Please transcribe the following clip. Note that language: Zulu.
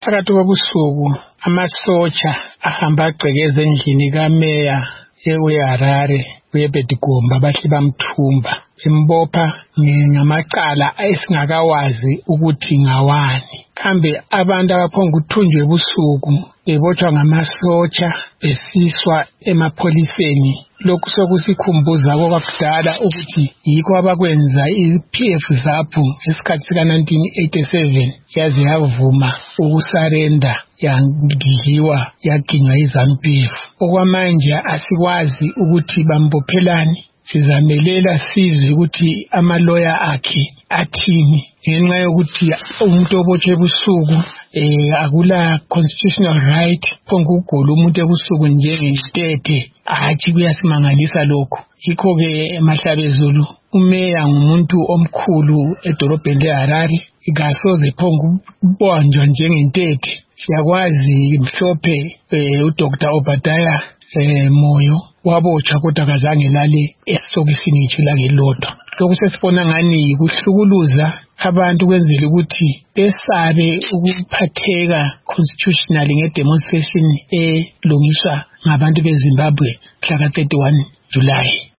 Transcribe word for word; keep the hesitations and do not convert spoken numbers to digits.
Phakathi kobusuku amasotsha ahamba agqekeza endlini kameya eHarare uyeBhedigomba bahle bamthumba bembopha ngamacala esingakawazi ukuthi ngawani. Kambe abantu abaphonga ukuthunjwe ebusuku bebotshwa ngamasotsha besiswa emapholiseni. Lokhu sokusikhumbuza kwakudala ukuthi yikho abakwenza i-P F ZAPU ngesikhathi sika nineteen eighty-seven yaze yavuma ukusarenda yadliwa yaginywa iZANU-P F. Okwamanje asikwazi ukuthi bambophelani, sizamelela sizwe ukuthi amaloya akhe athini ngenxa yokuthi umuntu obotshwe ebusuku eh akula constitutional right phonga ukugula umuntu ebusuku njengentethe. Hathi kuyasimangalisa lokho. Yikho ke eMahlabezulu umeya ngumuntu omkhulu edolobheni leHarare, ikasoze phonga ukubonjwa njengentethe. Siyakwazi mhlophe eh uDoctor Obadiah eh Moyo wabotshwa kodwa kazange lale esokisini ngitsho lakelodwa. Lokhu sesibona ngani kuhlukuluza abantu kwenzela ukuthi besabe ukuphatheka constitutionally ngedemonstration elungiswa ngabantu beZimbabwe mhla ka thirty-one July.